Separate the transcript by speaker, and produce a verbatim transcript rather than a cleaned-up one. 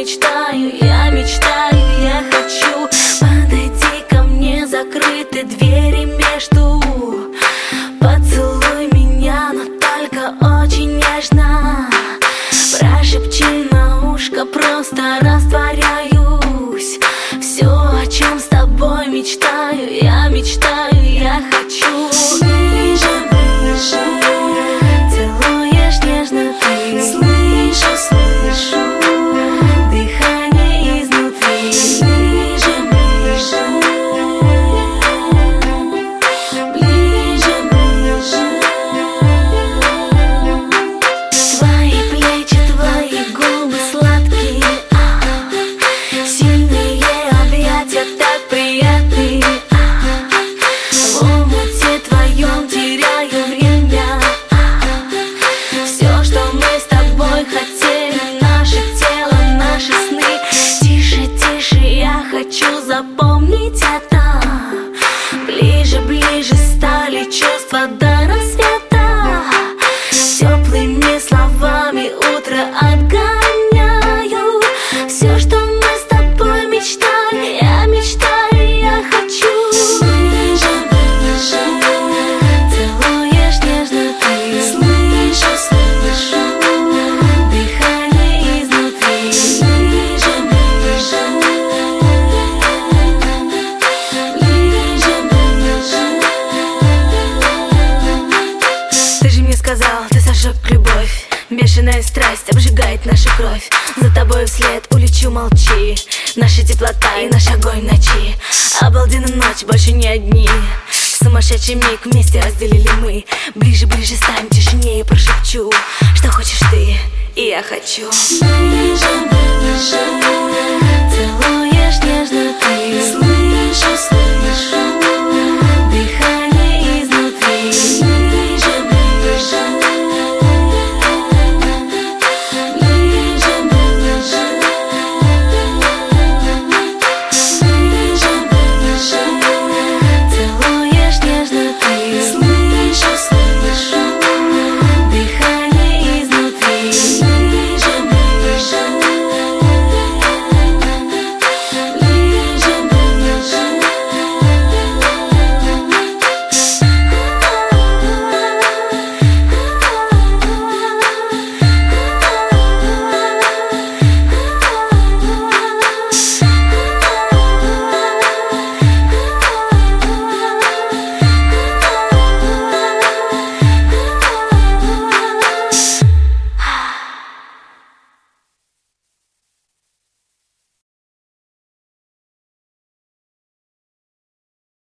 Speaker 1: мечтаю, я мечтаю, я хочу. Подойди ко мне, закрыты двери между. Поцелуй меня, но только очень нежно. Прошепчи на ушко, просто растворяюсь. Все, о чем с тобой мечтаю, я мечтаю, я хочу. Ближе, ближе, целуешь нежно ты. Слышу, слышу дыхание изнутри. Ближе, ближе, ближе, ближе. Твои плечи, твои губы сладкие, а, сильные объятия так приятные, а, в омуте твоем теряю время, а, все, что мы с тобой хотели, наше тело, наши сны. Тише, тише, я хочу запомнить это. Ближе, ближе стали чувства до рассвета. Теплыми словами утро отгоняю. Все, что мы с тобой мечтали, я мечтаю, я хочу. Ближе, ближе, целуешь нежно ты. Слышу, слышу дыхание изнутри. Ближе, ближе, ближе, ближе. Ты же мне сказал, ты зажег любовь. Бешеная страсть обжигает нашу кровь. За тобой вслед улечу, молчи. Наша теплота и наш огонь в ночи. Обалденная ночь, больше не одни. Сумасшедший миг вместе разделили мы. Ближе, ближе стань, тишине и прошепчу, что хочешь ты, и я хочу. Ближе, ближе, целуешь нежно